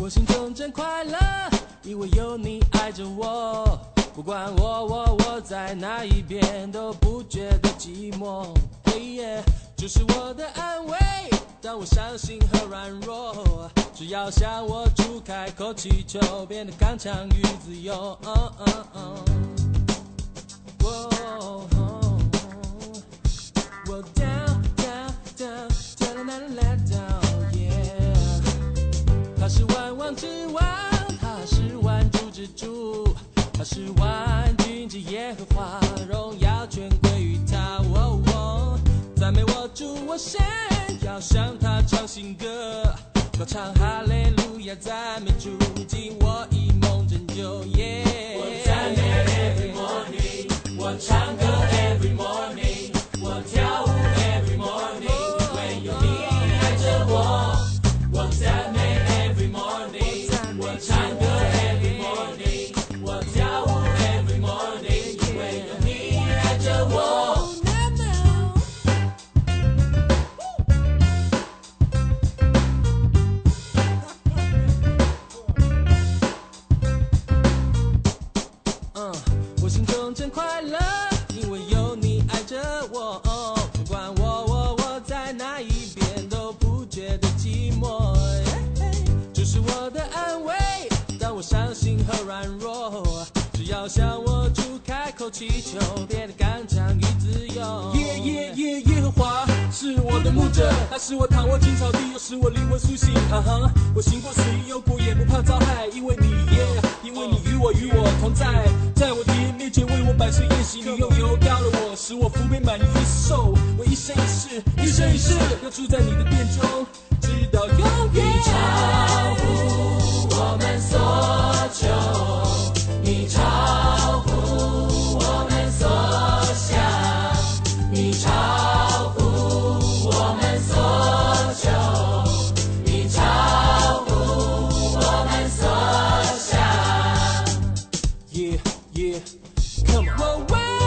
我心中真快乐，因为有你爱着我。不管我在哪一边，都不觉得寂寞。这是我的安慰，当我伤心和软弱，只要向我主开口祈求，变得刚强与自由。他是万王之王，他是万主之主，他是万军之耶和华，荣耀全归于他。赞美我主我神，要向他唱新歌，高唱哈利路亚，赞美主，今我以梦拯救。我赞美 every morning， 我唱歌 every morning， 我跳舞 every morning， 因为有你爱着我。我赞美 every morning， 我唱歌 every morning， 我跳舞 every morning， 因为有你爱着我。我心中真快乐，因为有你爱着我。不管我在哪一边，都不觉得寂寞。这是我的安慰，当我伤心和软弱，只要向我主开口祈求，变得刚强与自由。耶和华是我的牧者，他使我躺卧青草地，又使我灵魂苏醒。我行过死荫幽谷，也不怕遭害，因为你与我同在，在我敌人面前为我摆设宴席，你用油膏了我，使我福杯满溢受。我一生一世要住在你的殿中，直到永远。你超乎我们所求，你超乎我们所想，你超乎我们所求，你超乎我们所想。Yeah, come on.